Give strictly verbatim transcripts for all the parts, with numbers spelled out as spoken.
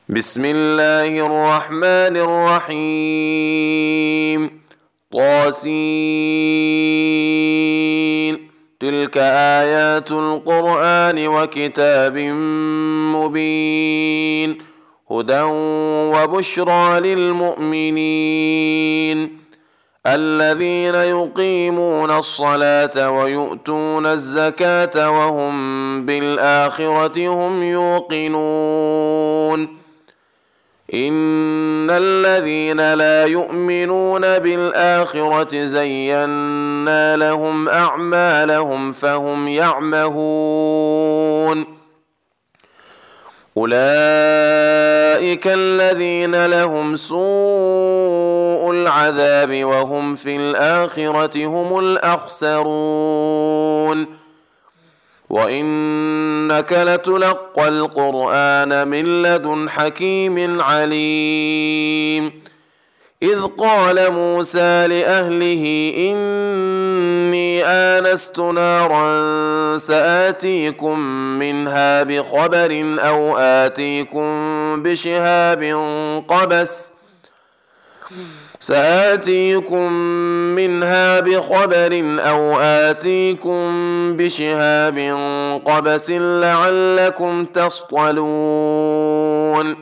بسم الله الرحمن الرحيم. طاسين. تلك آيات القرآن وكتاب مبين، هدى وبشرى للمؤمنين الذين يقيمون الصلاة ويؤتون الزكاة وهم بالآخرة هم يوقنون. إن الذين لا يؤمنون بالآخرة زينا لهم أعمالهم فهم يعمهون. أولئك الذين لهم سوء العذاب وهم في الآخرة هم الأخسرون. وإنك لتلقى القرآن من لدن حكيم عليم. إذ قال موسى لأهله إني آنست نارا سآتيكم منها بخبر أو آتيكم بشهاب قبس سآتيكم منها بخبر أو آتيكم بشهاب قبس لعلكم تصطلون.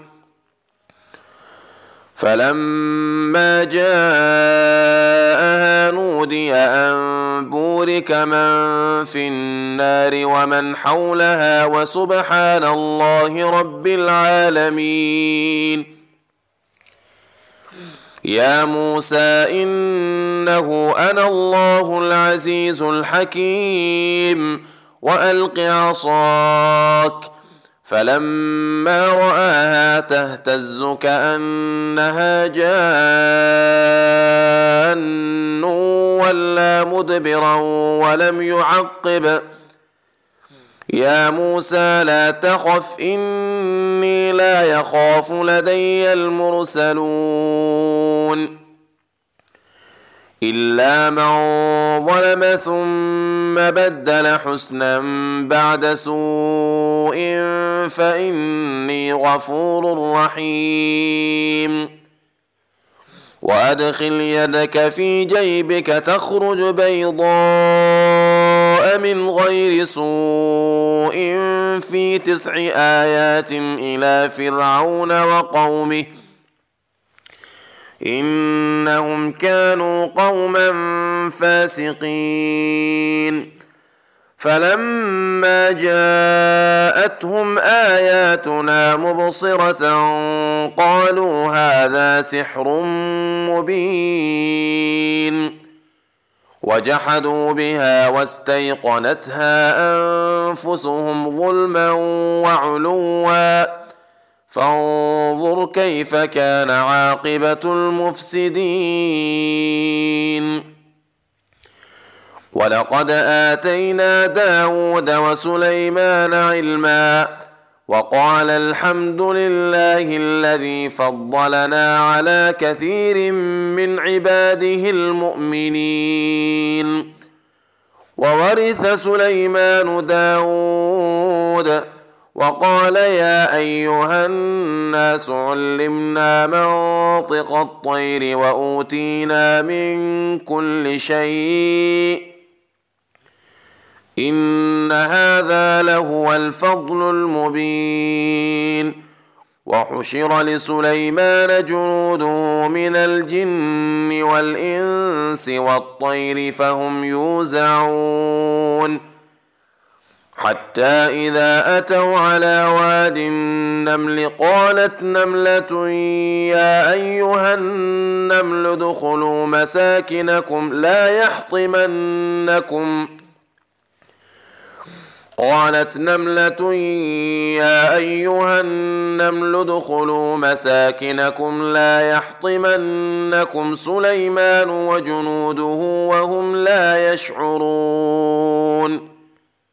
فلما جاءها نودي أن بورك من في النار ومن حولها وسبحان الله رب العالمين. يا موسى إنه أنا الله العزيز الحكيم وألق عصاك. فلما رآها تهتز كأنها جان ولا مدبرا ولم يعقب. يا موسى لا تخف إني لا يخاف لدي المرسلون. إلا من ظلم ثم بدل حسنا بعد سوء فإني غفور رحيم. وأدخل يدك في جيبك تخرج بيضاء من غير سوء في تسع آيات إلى فرعون وقومه إنهم كانوا قوما فاسقين. فلما جاءتهم آياتنا مبصرة قالوا هذا سحر مبين، وجحدوا بها واستيقنتها أنفسهم ظلما وعلوا فانظر كيف كان عاقبة المفسدين. ولقد آتينا داود وسليمان علما وقال الحمد لله الذي فضلنا على كثير من عباده المؤمنين. وورث سليمان داود وقال يا أيها الناس علمنا منطق الطير وأوتينا من كل شيء إن هذا لهو الفضل المبين. وحشر لسليمان جنوده من الجن والإنس والطير فهم يوزعون حتى إذا أتوا على واد النمل قالت نملة يا أيها النمل ادخلوا مساكنكم لا يحطمنكم قالت نملة يا أيها النمل ادخلوا مساكنكم لا يحطمنكم سليمان وجنوده وهم لا يشعرون.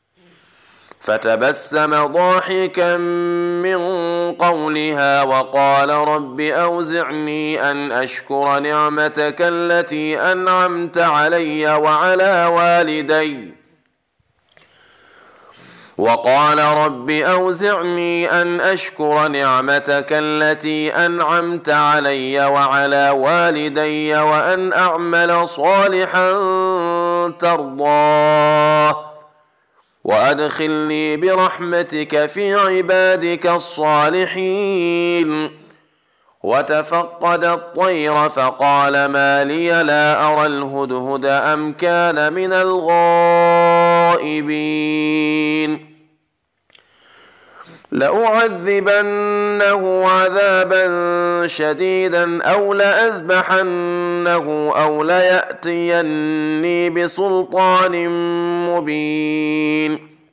فتبسم ضاحكا من قولها وقال رب أوزعني أن أشكر نعمتك التي أنعمت علي وعلى والدي وقال رب أوزعني أن أشكر نعمتك التي أنعمت علي وعلى والدي وأن أعمل صالحا ترضاه وأدخلني برحمتك في عبادك الصالحين. وتفقد الطير فقال ما لي لا أرى الهدهد أم كان من الغائبين. لأعذبنه عذابا شديدا أو لأذبحنه أو ليأتيني بسلطان مبين.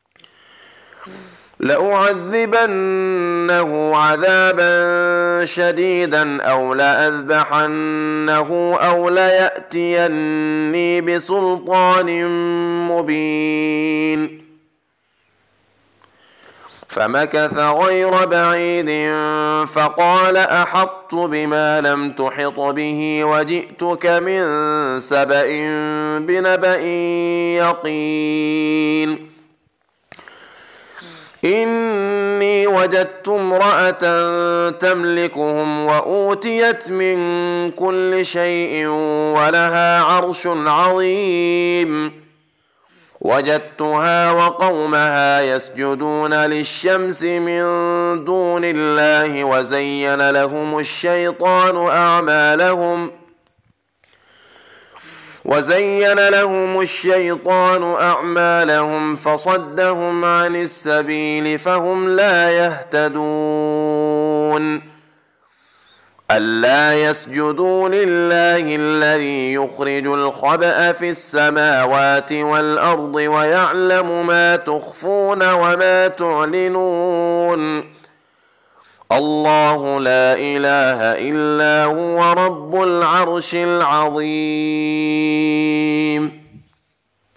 لأعذبنه عذابا شديدا أو لأذبحنه أو ليأتيني بسلطان مبين. فمكث غير بعيد فقال أحطت بما لم تحط به وجئتك من سبأ بنبأ يقين. إني وجدت امرأة تملكهم وأوتيت من كل شيء ولها عرش عظيم. وجدتها وقومها يسجدون للشمس من دون الله وزين لهم الشيطان أعمالهم وزين لهم الشيطان أعمالهم فصدهم عن السبيل فهم لا يهتدون. ألا يسجدوا لله الذي يخرج الخبأ في السماوات والأرض ويعلم ما تخفون وما تعلنون. الله لا إله إلا هو رب العرش العظيم.